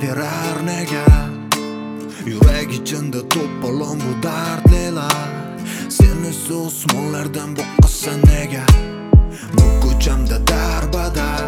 qilaverar nega? Yurag ichimda to'polon bu dardlilar. Sen esa osmonlardan boqqasan nega? Bu ko'chamda darbadar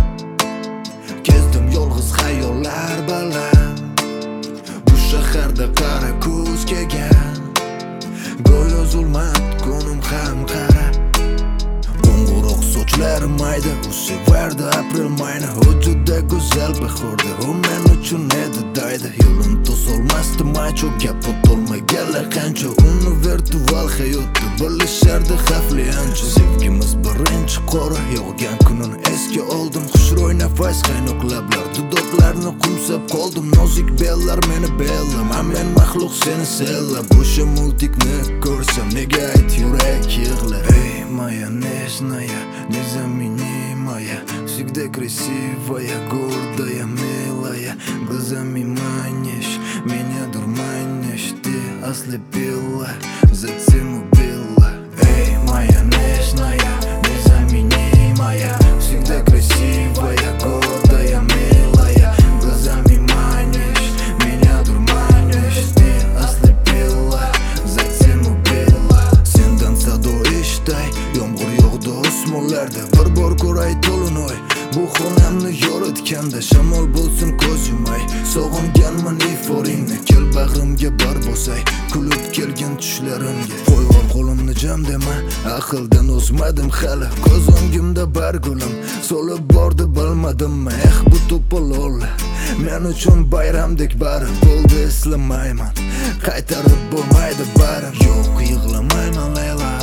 kezdim yolg'iz xayollar bilan. Bu shaharda qara ko'z kelgan, go'yo zulmat ko'nim ham qara. Qo'ng'iroq sochlarim mayda, u sevardi aprel mayni. U juda go'zal bahorda, u men uchun edi daydi. Yo'lin to'solmasdi maycho, gap o'tolmaganlar qancha. Uni virtual hayotda bilishardi xavfli ancha. Sevgimiz birinchi qora yog'gan kunin esga oldim. Xushro'y nafas, qaynoq lablar, dudoqlarni qumsab qoldim. Nozik bellar meni bellam, men maxluq seni sellab. O'sha multikni ko'rsam nega ayt yurak yig'lar. Ey moya nежная, незаменимая, всегда красивая, гордая, милая. Глазами манишь, меня дурманишь, ты ослепила, затем убила. Эй, моя нежная, незаменимая, всегда красивая, гордая, милая. Глазами манишь, меня дурманишь, ты ослепила, затем убила. Sendan sado eshitay, yomg'ir yog'di osmonlarda. Bir bor ko'ray to'linoy, bu xonamni yoritganda. Shamol bo'lsin ko'z yumay, sog'inganman iforingni. Kel bag'rimga bar bosay, kulib kelgan tushlarimga. Qo'yvor qo'limni jam dema, aqldan o'smadim hali. Ko'z o'ngimda bargulim so'lib bordi, bilmadimmi? Bu to'polonlar men uchun bayramdek bari. Bo'ldi eslamayman, qaytarib bo'lmaydi bari. Yo'q, yig'lamayman Layla,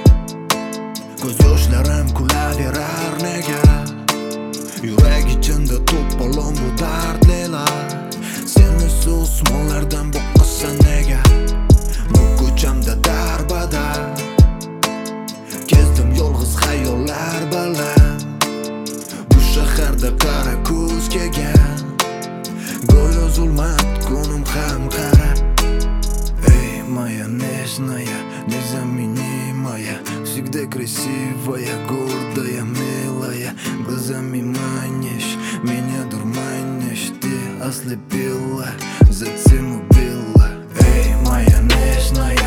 ko'z yoshlarim kulaverar nega? Yurag ichimda to'polon bu dardlilar. Sen esa osmonlardan boqqasan nega? Bu ko'chamda darbadar kezdim yolg'iz xayollar bilan. Bu shaharda qara ko'z kelgan, go'yo zulmat ko'nim ham qara. Эй, моя нежная, незаменимая, всегда красивая, гордая, милая. Глазами манишь, меня дурманишь, ты ослепила, затем убила. Эй, моя нежная,